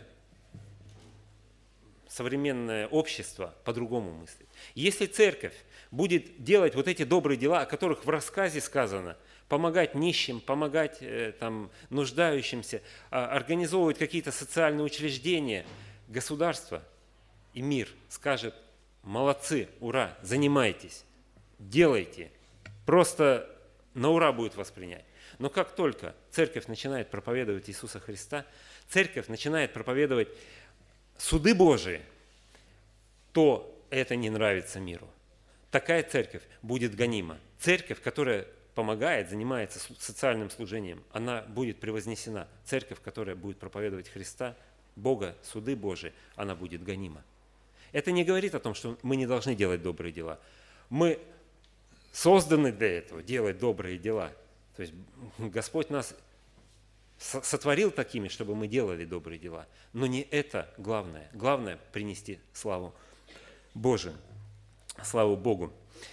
общество по-другому мыслит. Если церковь будет делать вот эти добрые дела, о которых в рассказе сказано, помогать нищим, помогать нуждающимся, организовывать какие-то социальные учреждения, государство и мир скажет: молодцы, ура, занимайтесь, делайте. Просто на ура будет воспринять. Но как только церковь начинает проповедовать Иисуса Христа, церковь начинает проповедовать суды Божии, то это не нравится миру. Такая церковь будет гонима. Церковь, которая помогает, занимается социальным служением, она будет превознесена. Церковь, которая будет проповедовать Христа, Бога, суды Божии, она будет гонима. Это не говорит о том, что мы не должны делать добрые дела. Мы созданы для этого, делать добрые дела. То есть Господь нас сотворил такими, чтобы мы делали добрые дела. Но не это главное. Главное – принести славу Божию, славу Богу.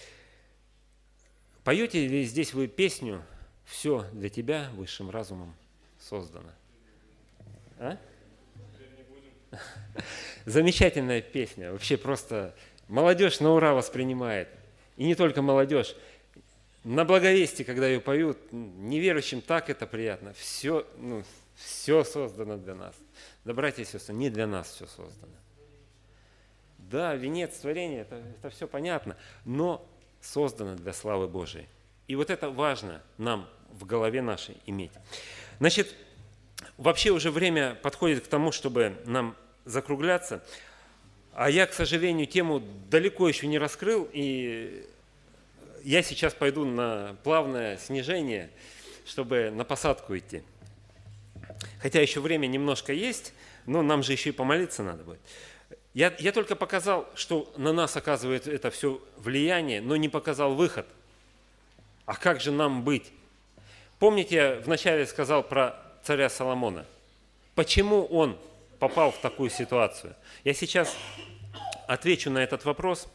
Поете ли здесь вы песню «Все для тебя высшим разумом создано»? А? Замечательная песня. Вообще просто молодежь на ура воспринимает. И не только молодежь. На благовестии, когда ее поют, неверующим так это приятно. Все создано для нас. Да, братья и сестры, не для нас все создано. Да, венец творения, это все понятно, но создано для славы Божией. И вот это важно нам в голове нашей иметь. Значит, вообще уже время подходит к тому, чтобы нам закругляться. А я, к сожалению, тему далеко еще не раскрыл, и я сейчас пойду на плавное снижение, чтобы на посадку идти. Хотя еще время немножко есть, но нам же еще и помолиться надо будет. Я только показал, что на нас оказывает это все влияние, но не показал выход. А как же нам быть? Помните, я вначале сказал про царя Соломона? Почему он попал в такую ситуацию? Я сейчас отвечу на этот вопрос.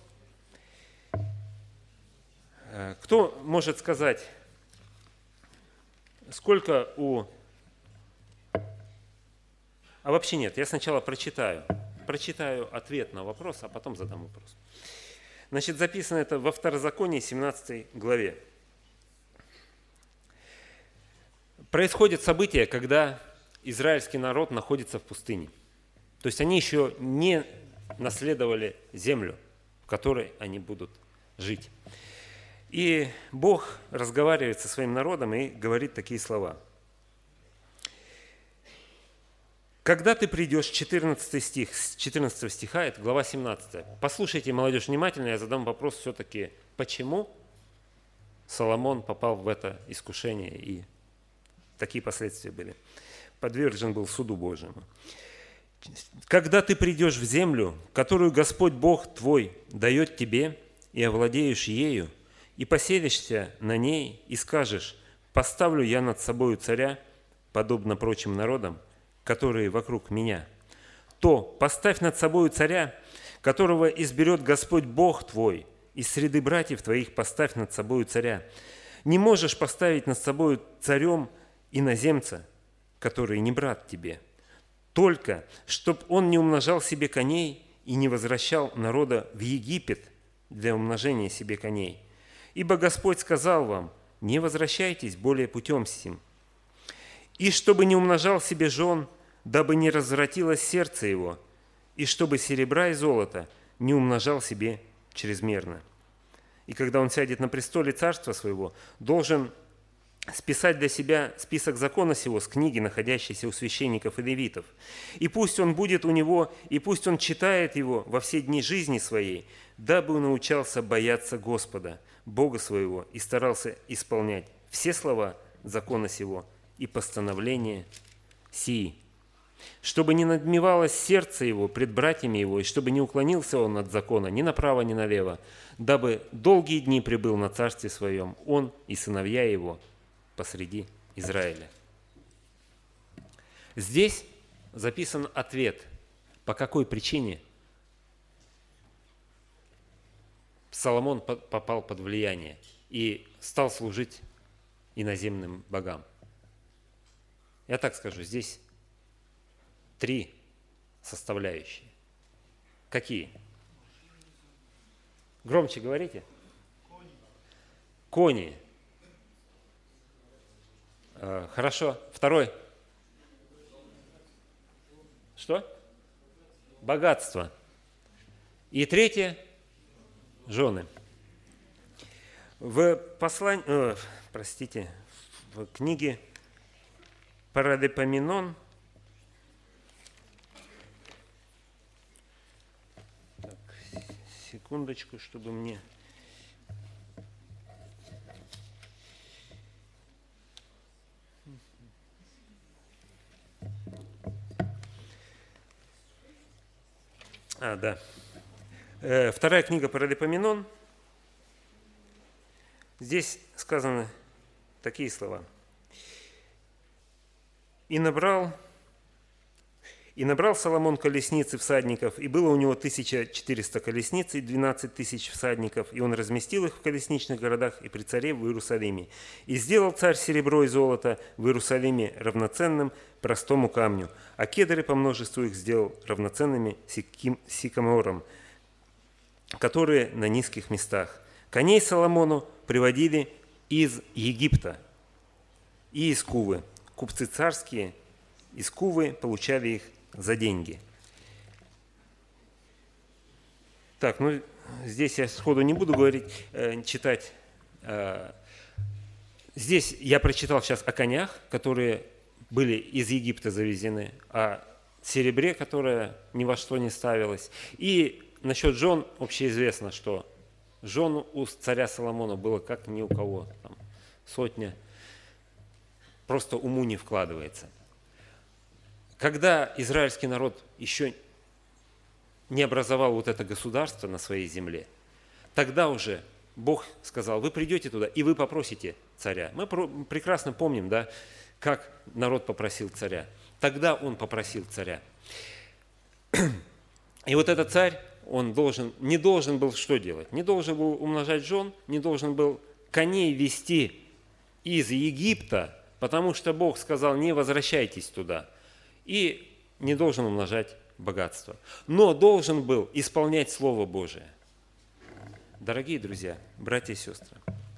Кто может сказать, сколько у... А вообще нет, я сначала прочитаю ответ на вопрос, а потом задам вопрос. Значит, записано это во Второзаконии, 17 главе. Происходит событие, когда израильский народ находится в пустыне. То есть они еще не наследовали землю, в которой они будут жить. И Бог разговаривает со своим народом и говорит такие слова. Когда ты придешь, 14 стих, с 14 стиха, это глава 17. Послушайте, молодежь, внимательно, я задам вопрос все-таки, почему Соломон попал в это искушение и такие последствия были. Подвержен был суду Божьему. Когда ты придешь в землю, которую Господь Бог твой дает тебе, и овладеешь ею, и поселишься на ней, и скажешь: поставлю я над собою царя, подобно прочим народам, которые вокруг меня, то поставь над собою царя, которого изберет Господь Бог твой, из среды братьев твоих поставь над собою царя. Не можешь поставить над собою царем иноземца, который не брат тебе, только чтоб он не умножал себе коней и не возвращал народа в Египет для умножения себе коней. Ибо Господь сказал вам: не возвращайтесь более путем сим. И чтобы не умножал себе жен, дабы не развратилось сердце его, и чтобы серебра и золота не умножал себе чрезмерно. И когда он сядет на престоле царства своего, должен списать для себя список закона сего с книги, находящейся у священников и левитов. И пусть он будет у него, и пусть он читает его во все дни жизни своей, дабы он научался бояться Господа, Бога своего, и старался исполнять все слова закона сего и постановления сии. чтобы не надмевалось сердце его пред братьями его, и чтобы не уклонился он от закона ни направо, ни налево, дабы долгие дни пребыл на царстве своем, он и сыновья его посреди Израиля». Здесь записан ответ, по какой причине Соломон попал под влияние и стал служить иноземным богам. Я так скажу, здесь 3 составляющие. Какие? Громче говорите. Кони. Хорошо. Второй. Что? Богатство. И третье – жены. В книге Паралипоменон, так, секундочку, чтобы мне... Да. Вторая книга Паралипоменон. Здесь сказаны такие слова. «И набрал Соломон колесниц и всадников, и было у него 1400 колесниц и 12 тысяч всадников, и он разместил их в колесничных городах и при царе в Иерусалиме. И сделал царь серебро и золото в Иерусалиме равноценным простому камню, а кедры по множеству их сделал равноценными сикаморам, которые на низких местах. Коней Соломону приводили из Египта и из Кувы. Купцы царские из Кувы получали их за деньги». Так, здесь я сходу не буду читать. Здесь я прочитал сейчас о конях, которые были из Египта завезены, о серебре, которое ни во что не ставилось. И насчет жен общеизвестно, что жен у царя Соломона было как ни у кого, там, 100, просто уму не вкладывается. Когда израильский народ еще не образовал вот это государство на своей земле, тогда уже Бог сказал: вы придете туда и вы попросите царя. Мы прекрасно помним, да, как народ попросил царя. Тогда он попросил царя. И вот этот царь, он не должен был что делать? Не должен был умножать жен, не должен был коней вести из Египта, потому что Бог сказал: не возвращайтесь туда. И не должен умножать богатство. Но должен был исполнять Слово Божие. Дорогие друзья, братья и сестры,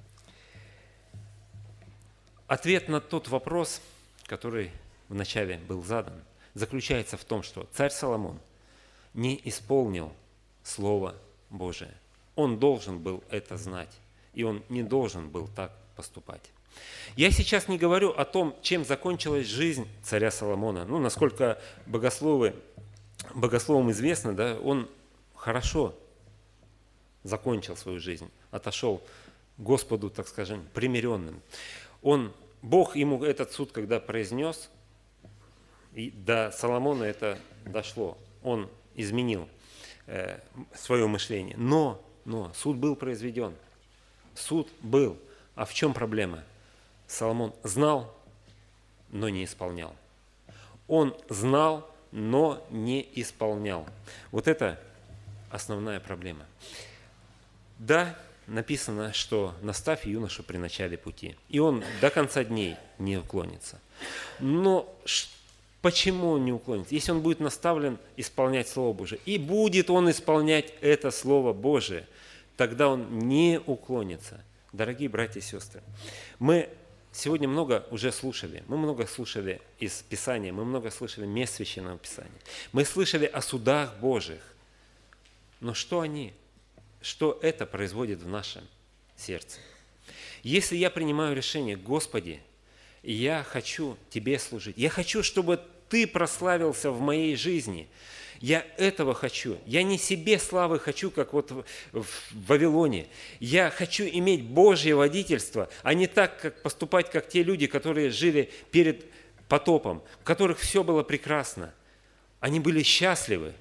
ответ на тот вопрос, который вначале был задан, заключается в том, что царь Соломон не исполнил Слово Божие. Он должен был это знать, и он не должен был так поступать. Я сейчас не говорю о том, чем закончилась жизнь царя Соломона. Насколько богословам известно, да, он хорошо закончил свою жизнь, отошел к Господу, так скажем, примиренным. Бог ему этот суд, когда произнес, и до Соломона это дошло, он изменил свое мышление. Но суд был произведен. Суд был. А в чем проблема? Соломон знал, но не исполнял. Он знал, но не исполнял. Вот это основная проблема. Да, написано, что наставь юношу при начале пути, и он до конца дней не уклонится. Но почему он не уклонится? Если он будет наставлен исполнять Слово Божие, и будет он исполнять это Слово Божие, тогда он не уклонится. Дорогие братья и сестры, мы сегодня много уже слушали. Мы много слушали из Писания, мы много слышали мест Священного Писания. Мы слышали о судах Божьих. Но что это производит в нашем сердце? Если я принимаю решение: Господи, я хочу Тебе служить, я хочу, чтобы Ты прославился в моей жизни, я этого хочу. Я не себе славы хочу, как вот в Вавилоне. Я хочу иметь Божье водительство, а не так, как поступать, как те люди, которые жили перед потопом, в которых все было прекрасно. Они были счастливы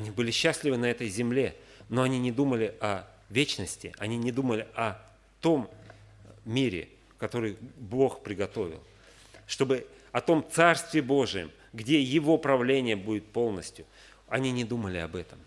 на этой земле, но они не думали о вечности, они не думали о том мире, который Бог приготовил, чтобы о том Царстве Божьем, где Его правление будет полностью. Они не думали об этом.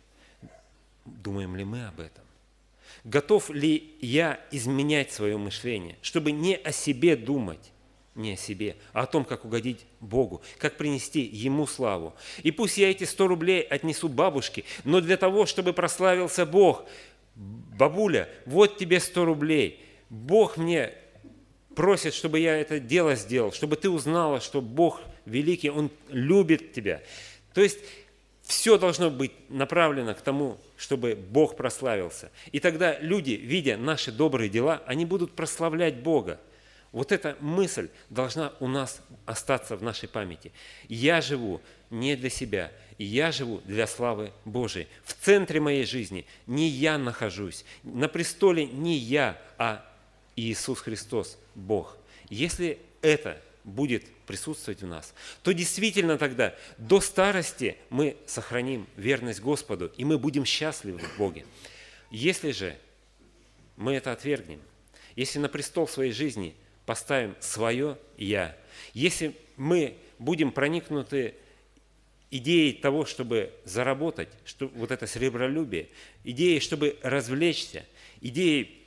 Думаем ли мы об этом? Готов ли я изменять свое мышление, чтобы не о себе думать, не о себе, а о том, как угодить Богу, как принести Ему славу. И пусть я эти 100 рублей отнесу бабушке, но для того, чтобы прославился Бог. Бабуля, вот тебе 100 рублей. Бог мне просит, чтобы я это дело сделал, чтобы ты узнала, что Бог великий, Он любит тебя. То есть все должно быть направлено к тому, чтобы Бог прославился. И тогда люди, видя наши добрые дела, они будут прославлять Бога. Вот эта мысль должна у нас остаться в нашей памяти. Я живу не для себя, я живу для славы Божией. В центре моей жизни не я нахожусь, на престоле не я, а Иисус Христос, Бог. Если это будет присутствовать в нас, то действительно тогда до старости мы сохраним верность Господу, и мы будем счастливы в Боге. Если же мы это отвергнем, если на престол своей жизни поставим свое «я», если мы будем проникнуты идеей того, чтобы заработать, что вот это сребролюбие, идеей, чтобы развлечься, идеей,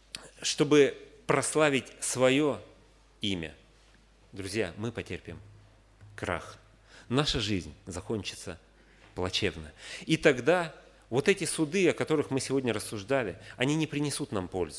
чтобы прославить свое имя, друзья, мы потерпим крах. Наша жизнь закончится плачевно. И тогда вот эти суды, о которых мы сегодня рассуждали, они не принесут нам пользу.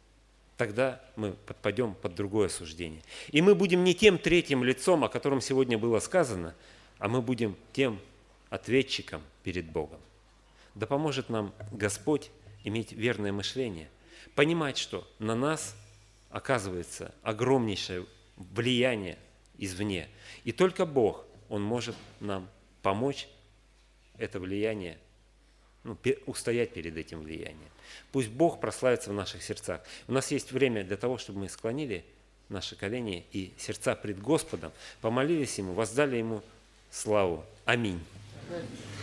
Тогда мы подпадем под другое суждение. И мы будем не тем третьим лицом, о котором сегодня было сказано, а мы будем тем ответчиком перед Богом. Да поможет нам Господь иметь верное мышление, понимать, что на нас оказывается огромнейшее влияние извне. И только Бог, Он может нам помочь это влияние, устоять перед этим влиянием. Пусть Бог прославится в наших сердцах. У нас есть время для того, чтобы мы склонили наши колени и сердца пред Господом, помолились Ему, воздали Ему славу. Аминь.